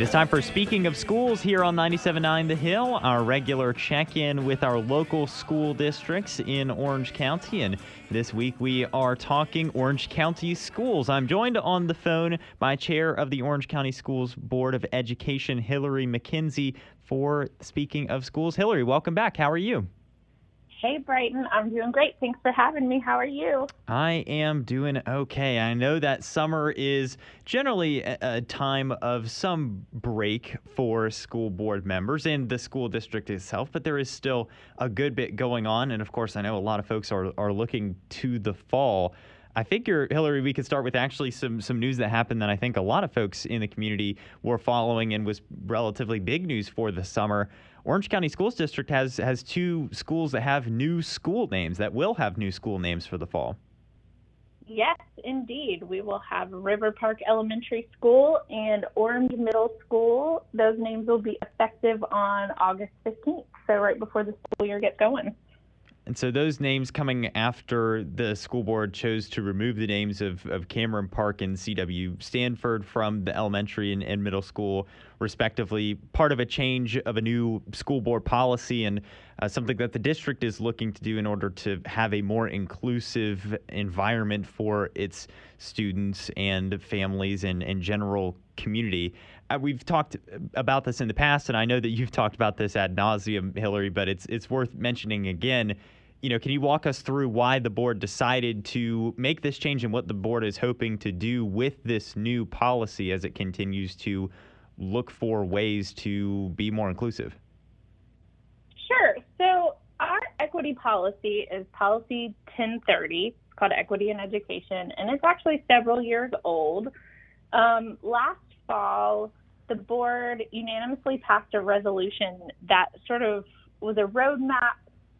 It is time for Speaking of Schools here on 97.9 The Hill, our regular check-in with our local school districts in Orange County. And this week we are talking Orange County schools. I'm joined on the phone by Chair of the Orange County Schools Board of Education, Hillary McKenzie, for Speaking of Schools. Hillary, welcome back. How are you? Hey, Brighton. I'm doing great. Thanks for having me. How are you? I am doing okay. I know that summer is generally a time of some break for school board members and the school district itself, but there is still a good bit going on. And of course, I know a lot of folks are looking to the fall. I figure, Hillary, we could start with actually some news that happened that I think a lot of folks in the community were following and was relatively big news for the summer. Orange County Schools District has two schools that have new school names, that will have new school names for the fall. Yes, indeed. We will have River Park Elementary School and Orange Middle School. Those names will be effective on August 15th, so right before the school year gets going. And so those names coming after the school board chose to remove the names of Cameron Park and C.W. Stanford from the elementary and middle school, respectively, part of a change of a new school board policy and something that the district is looking to do in order to have a more inclusive environment for its students and families and general community. We've talked about this in the past, and I know that you've talked about this ad nauseum, Hillary, but it's worth mentioning again. You know, can you walk us through why the board decided to make this change and what the board is hoping to do with this new policy as it continues to look for ways to be more inclusive? Sure. So our equity policy is Policy 1030. It's called Equity in Education, and it's actually several years old. Last fall, the board unanimously passed a resolution that sort of was a roadmap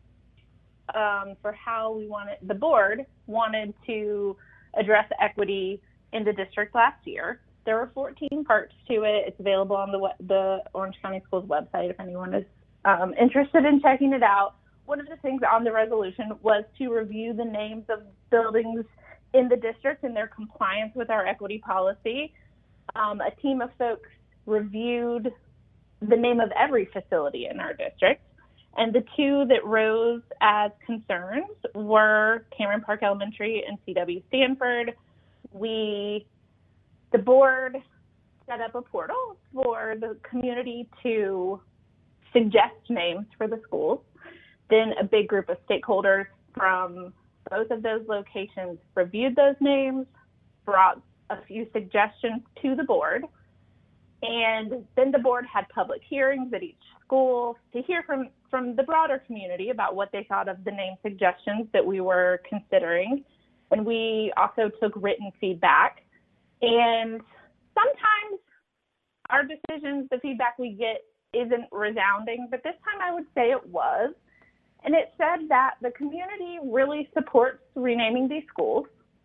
for how the board wanted to address equity in the district last year. There were 14 parts to it. It's available on the Orange County Schools website if anyone is interested in checking it out. One of the things on the resolution was to review the names of buildings in the district and their compliance with our equity policy. A team of folks reviewed the name of every facility in our district, and the two that rose as concerns were Cameron Park Elementary and C.W. Stanford. The board set up a portal for the community to suggest names for the schools. Then a big group of stakeholders from both of those locations reviewed those names, brought a few suggestions to the board, and then the board had public hearings at each school to hear from the broader community about what they thought of the name suggestions that we were considering. And we also took written feedback. And sometimes our decisions, the feedback we get isn't resounding, but this time I would say it was. And it said that the community really supports renaming these schools,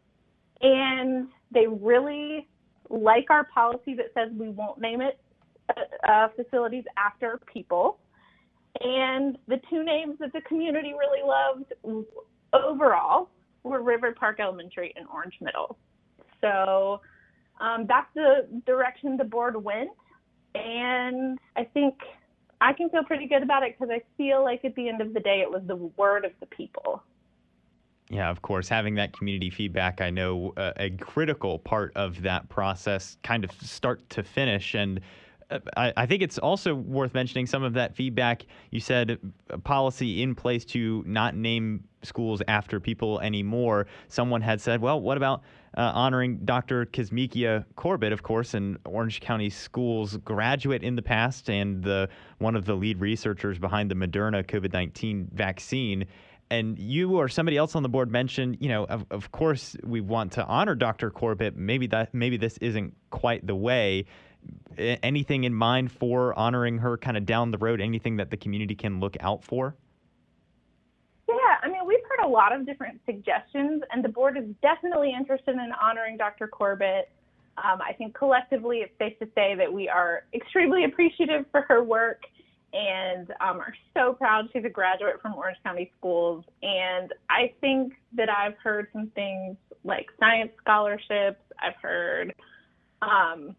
and they really like our policy that says we won't name it facilities after people. And the two names that the community really loved overall were River Park Elementary and Orange Middle. So that's the direction the board went. And I think I can feel pretty good about it because I feel like at the end of the day, it was the word of the people. Yeah, of course, having that community feedback, I know a critical part of that process, kind of start to finish. And I think it's also worth mentioning some of that feedback. You said a policy in place to not name schools after people anymore. Someone had said, well, what about honoring Dr. Kizzmekia Corbett, of course, an Orange County Schools graduate in the past and one of the lead researchers behind the Moderna COVID-19 vaccine. And you or somebody else on the board mentioned, you know, of course we want to honor Dr. Corbett. Maybe this isn't quite the way. Anything in mind for honoring her kind of down the road? Anything that the community can look out for? Yeah, I mean, we've heard a lot of different suggestions, and the board is definitely interested in honoring Dr. Corbett. I think collectively it's safe to say that we are extremely appreciative for her work and are so proud she's a graduate from Orange County Schools. And I think that I've heard some things like science scholarships. I've heard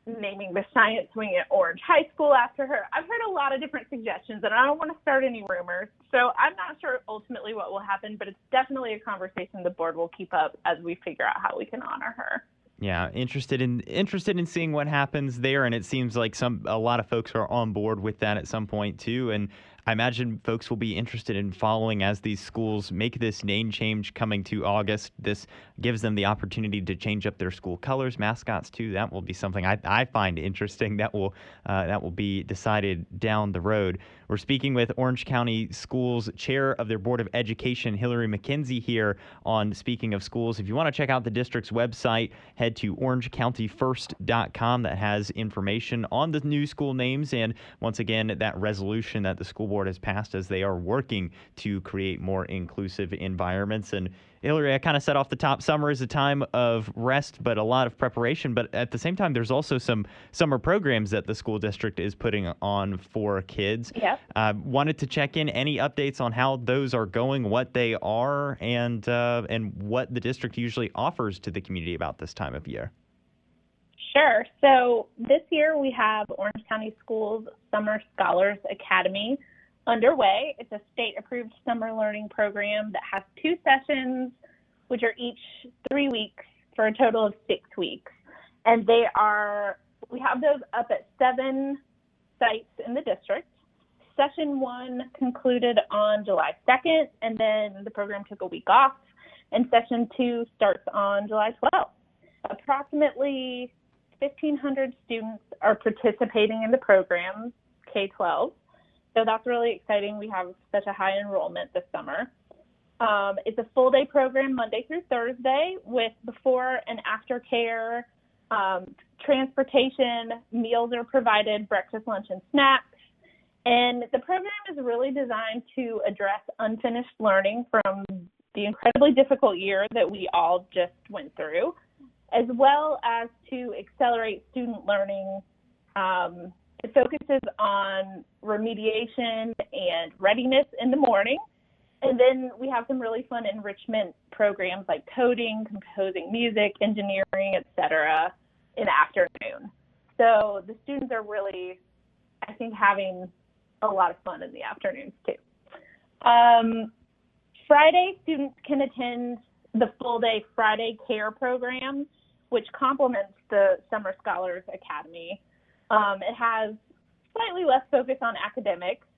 naming the science wing at Orange High School after her. I've heard a lot of different suggestions, and I don't want to start any rumors. So I'm not sure ultimately what will happen, but it's definitely a conversation the board will keep up as we figure out how we can honor her. Yeah, interested in seeing what happens there, and it seems like a lot of folks are on board with that at some point too. And I imagine folks will be interested in following as these schools make this name change coming to August. This gives them the opportunity to change up their school colors, mascots too. That will be something I find interesting. That will be decided down the road. We're speaking with Orange County Schools Chair of their Board of Education, Hillary McKenzie, here on Speaking of Schools. If you want to check out the district's website, head to orangecountyfirst.com. That has information on the new school names and, once again, that resolution that the school board has passed as they are working to create more inclusive environments. And Hillary, I kind of set off the top. Summer is a time of rest, but a lot of preparation. But at the same time, there's also some summer programs that the school district is putting on for kids. Yep. Wanted to check in any updates on how those are going, what they are, and what the district usually offers to the community about this time of year. Sure. So this year we have Orange County Schools Summer Scholars Academy underway. It's a state-approved summer learning program that has 2 sessions, which are each 3 weeks for a total of 6 weeks. And we have those up at 7 sites in the district. Session 1 concluded on July 2nd, and then the program took a week off, and session 2 starts on July 12th. Approximately 1,500 students are participating in the program, K-12. So that's really exciting. We have such a high enrollment this summer. It's a full-day program Monday through Thursday with before and after care, transportation, meals are provided, breakfast, lunch, and snacks. And the program is really designed to address unfinished learning from the incredibly difficult year that we all just went through, as well as to accelerate student learning. It focuses on remediation and readiness in the morning. And then we have some really fun enrichment programs like coding, composing music, engineering, etc. in the afternoon. So the students are really, I think, having a lot of fun in the afternoons too. Friday, students can attend the full-day Friday Care program, which complements the Summer Scholars Academy. It has slightly less focus on academics,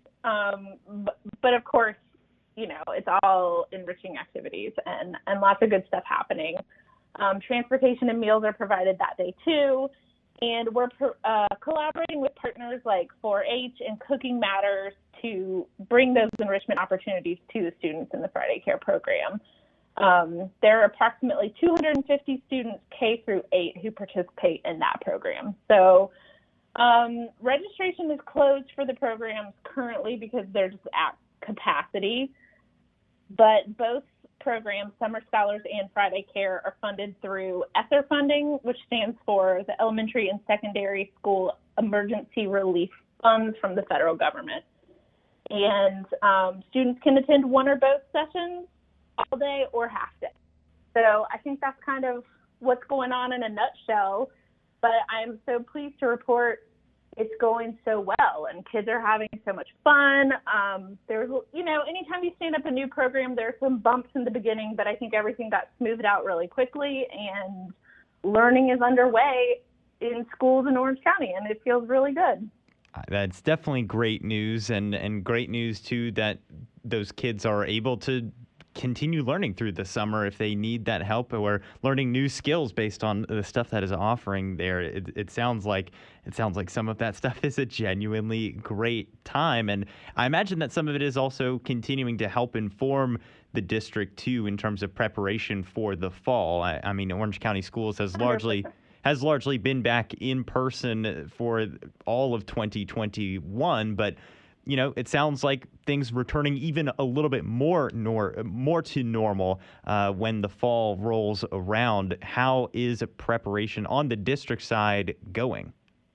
but of course, it's all enriching activities and lots of good stuff happening. Transportation and meals are provided that day too, and we're collaborating with partners like 4-H and Cooking Matters to bring those enrichment opportunities to the students in the Friday Care program. There are approximately 250 students K through 8 who participate in that program. So registration is closed for the programs currently because they're just at capacity, but both programs, Summer Scholars and Friday Care, are funded through ESSER funding, which stands for the Elementary and Secondary School Emergency Relief Funds from the federal government. And students can attend one or both sessions all day or half day. So I think that's kind of what's going on in a nutshell, but I'm so pleased to report it's going so well and kids are having so much fun. There's, anytime you stand up a new program, there's some bumps in the beginning, but I think everything got smoothed out really quickly and learning is underway in schools in Orange County, and it feels really good. That's definitely great news, and great news too that those kids are able to continue learning through the summer if they need that help or learning new skills based on the stuff that is offering there. It sounds like some of that stuff is a genuinely great time, and I imagine that some of it is also continuing to help inform the district too in terms of preparation for the fall. I mean, Orange County Schools has largely been back in person for all of 2021, but it sounds like things returning even a little bit more to normal when the fall rolls around. How is preparation on the district side going?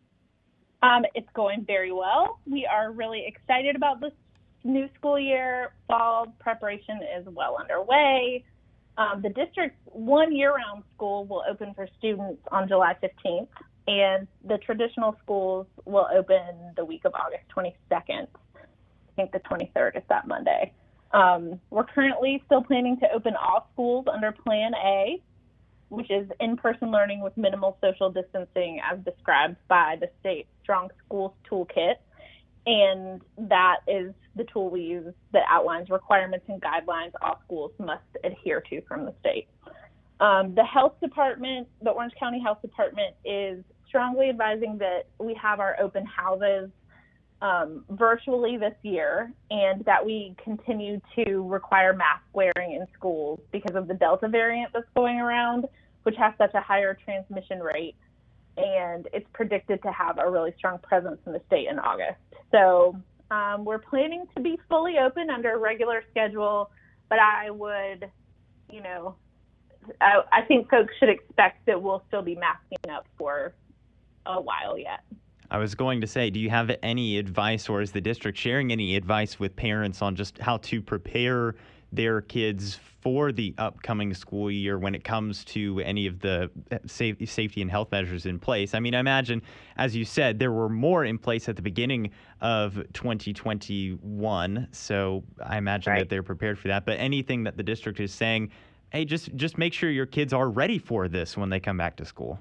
It's going very well. We are really excited about this new school year. Fall preparation is well underway. The district's one year-round school will open for students on July 15th. and the traditional schools will open the week of August 22nd. I think the 23rd is that Monday. We're currently still planning to open all schools under Plan A, which is in-person learning with minimal social distancing as described by the state Strong Schools Toolkit. And that is the tool we use that outlines requirements and guidelines all schools must adhere to from the state. The health department, the Orange County Health Department, is strongly advising that we have our open houses virtually this year, and that we continue to require mask wearing in schools because of the Delta variant that's going around, which has such a higher transmission rate, and it's predicted to have a really strong presence in the state in August. So we're planning to be fully open under a regular schedule, but I would, I think folks should expect that we'll still be masking up for a while yet. I was going to say, do you have any advice, or is the district sharing any advice with parents on just how to prepare their kids for the upcoming school year when it comes to any of the safety and health measures in place? I mean, I imagine, as you said, there were more in place at the beginning of 2021, so I imagine that they're prepared for that. But anything that the district is saying, hey, just make sure your kids are ready for this when they come back to school.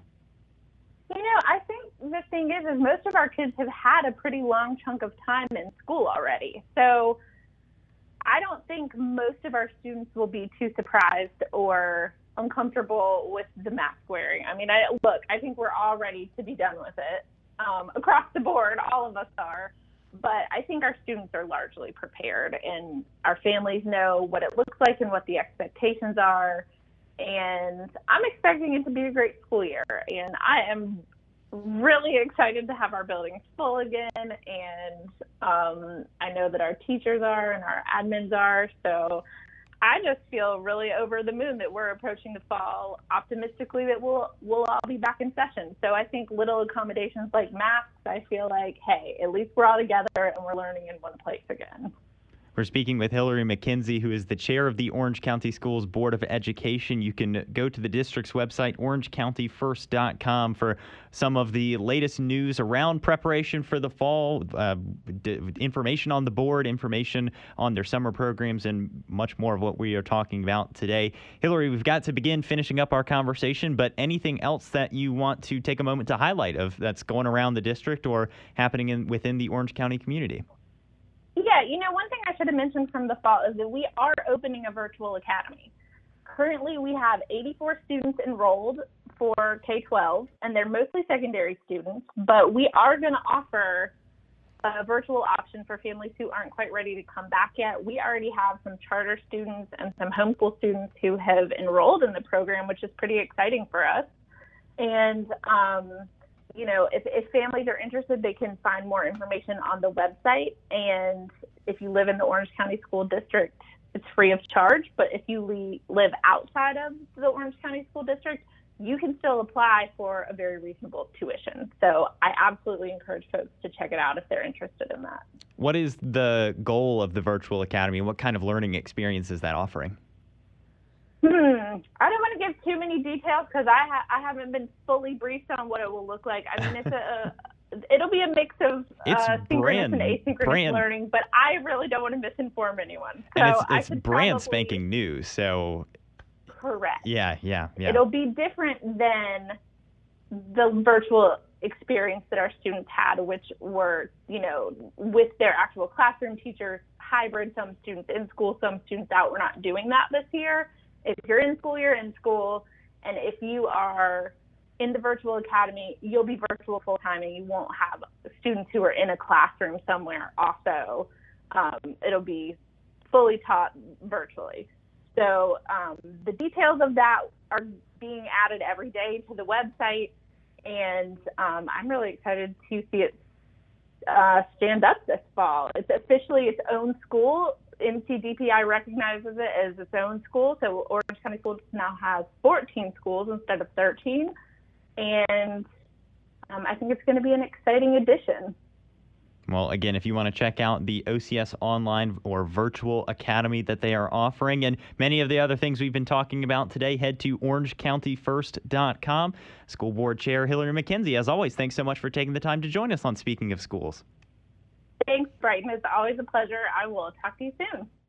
I think the thing is most of our kids have had a pretty long chunk of time in school already. So I don't think most of our students will be too surprised or uncomfortable with the mask wearing. I mean, I think we're all ready to be done with it. Across the board, all of us are. But I think our students are largely prepared, and our families know what it looks like and what the expectations are. And I'm expecting it to be a great school year. And I am really excited to have our buildings full again. And I know that our teachers are and our admins are. So I just feel really over the moon that we're approaching the fall optimistically that we'll all be back in session. So I think little accommodations like masks, I feel like, hey, at least we're all together and we're learning in one place again. We're speaking with Hillary McKenzie, who is the chair of the Orange County Schools Board of Education. You can go to the district's website, orangecountyfirst.com, for some of the latest news around preparation for the fall, information on the board, information on their summer programs, and much more of what we are talking about today. Hillary, we've got to begin finishing up our conversation, but anything else that you want to take a moment to highlight of that's going around the district or happening within the Orange County community? Yeah, one thing I should have mentioned from the fall is that we are opening a virtual academy. Currently, we have 84 students enrolled for K-12, and they're mostly secondary students, but we are going to offer a virtual option for families who aren't quite ready to come back yet. We already have some charter students and some homeschool students who have enrolled in the program, which is pretty exciting for us. And if families are interested, they can find more information on the website. And if you live in the Orange County School District, it's free of charge. But if you live outside of the Orange County School District, you can still apply for a very reasonable tuition. So I absolutely encourage folks to check it out if they're interested in that. What is the goal of the virtual academy? What kind of learning experience is that offering? I don't want to give too many details because I haven't been fully briefed on what it will look like. I mean, it'll be a mix of synchronous and asynchronous learning, but I really don't want to misinform anyone. So and it's brand spanking new, so... Correct. Yeah. It'll be different than the virtual experience that our students had, which were, with their actual classroom teachers, hybrid, some students in school, some students out. We're not doing that this year. If you're in school, you're in school. And if you are in the virtual academy, you'll be virtual full time, and you won't have students who are in a classroom somewhere also. It'll be fully taught virtually. So the details of that are being added every day to the website, and I'm really excited to see it stand up this fall. It's officially its own school. MCDPI recognizes it as its own school, so Orange County Schools now has 14 schools instead of 13, and I think it's going to be an exciting addition. Well, again, if you want to check out the OCS online or virtual academy that they are offering and many of the other things we've been talking about today, head to orangecountyfirst.com. School Board Chair Hillary McKenzie, as always, thanks so much for taking the time to join us on Speaking of Schools. Thanks, Brighton. It's always a pleasure. I will talk to you soon.